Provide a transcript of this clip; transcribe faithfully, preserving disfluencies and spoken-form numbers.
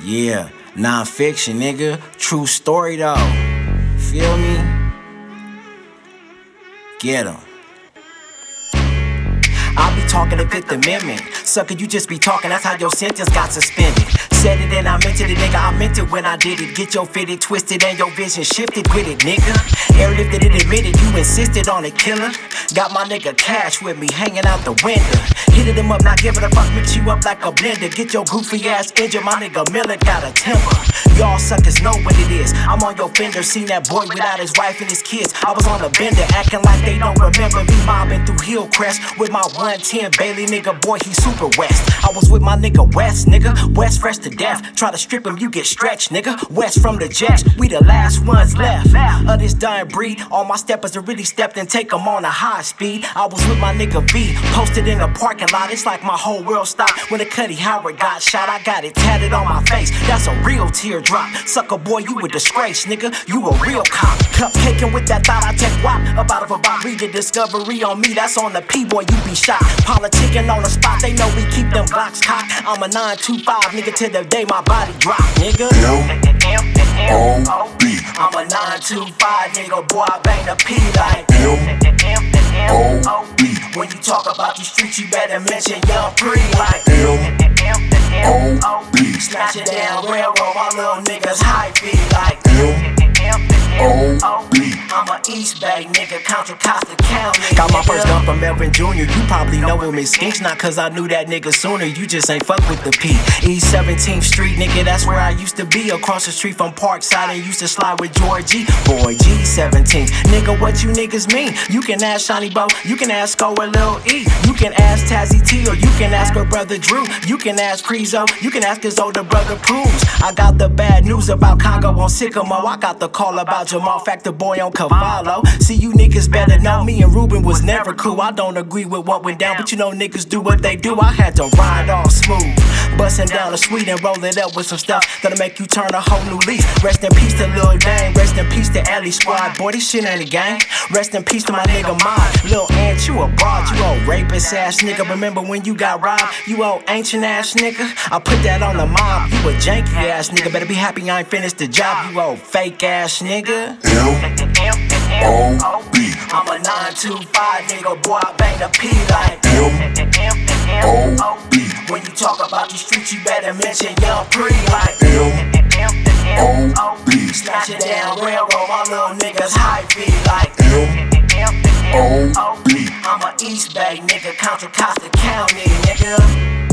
Yeah, non-fiction, nigga. True story, though. Feel me? Get 'em. I'll be talking the Fifth Amendment. Sucker, you just be talking, that's how your sentence got suspended. Said it and I meant it, nigga, I meant it when I did it. Get your fitted, twisted, and your vision shifted with it, nigga. Airlifted it, admitted, you insisted on it, killer. Got my nigga Cash with me, hanging out the window. Hitting him up, not giving a fuck, mix you up like a blender. Get your goofy ass injured, my nigga Miller got a temper. Y'all suckers know what it is, I'm on your fender. Seen that boy without his wife and his kids, I was on a bender. Acting like they don't remember me mobbing through Hillcrest with my one ten Bailey, nigga, boy, he super west. I was with my nigga West, nigga, West fresh to death. Try to strip him, you get stretched, nigga. West from the Jets, we the last ones left of this dying breed. All my steppers that really stepped and take them on a high speed. I was with my nigga V, posted in the parking lot. It's like my whole world stopped when the Cuddy Howard got shot. I got it tatted on my face, that's a real teardrop. Sucker boy, you a disgrace, nigga, you a real cop. Cupcaking with that thought, I take wop. About of about read the discovery on me, that's on the P-boy, you be shot. Politicking on the spot, they know we keep them blocks cocked. I'm a nine two five, nigga, till the day my body drop, nigga. M O B. I'm a nine two five, nigga, boy, I bang the P like M O B. When you talk about these streets, you better mention Young Pre like M O B. Snatch it down, railroad, my little niggas high beat like M O B. I'm a East Bay nigga, Contra Costa County. Got my first gun from Melvin Junior You probably know him as Skinks, not cause I knew that nigga sooner. You just ain't fuck with the P. East seventeenth Street, nigga, that's where I used to be. Across the street from Parkside and used to slide with Georgie. Boy, G seventeenth. Nigga, what you niggas mean? You can ask Shawnee Bo, you can ask Sko or Lil E. You can ask Tazzy T, or you can ask her brother Drew. You can ask Prezo, you can ask his older brother Proves. I got the bad news about Congo on Sycamore. I got the call about Jamal Factor Boy on Cavallo. See, you niggas better know me and Ruben was never cool. I don't agree with what went down, but you know niggas do what they do. I had to ride all smooth, bustin' down the suite and roll it up with some stuff that'll make you turn a whole new leaf. Rest in peace to Lil Dang, rest in peace to Ellie Squad. Boy, this shit ain't a gang. Rest in peace to my nigga Mod. Lil Ant, you a broad, you old rapist ass nigga. Remember when you got robbed, you old ancient ass nigga? I put that on the mob, you a janky ass nigga. Better be happy I ain't finished the job, you old fake ass nigga. M O B. I'm a nine two five, nigga, boy, I bang the P like M O B. When you talk about these streets, you better mention Young Pre like M O B. Snatch it down, railroad, my little niggas high beat like M O B. I'm a East Bay nigga, Contra Costa County, nigga.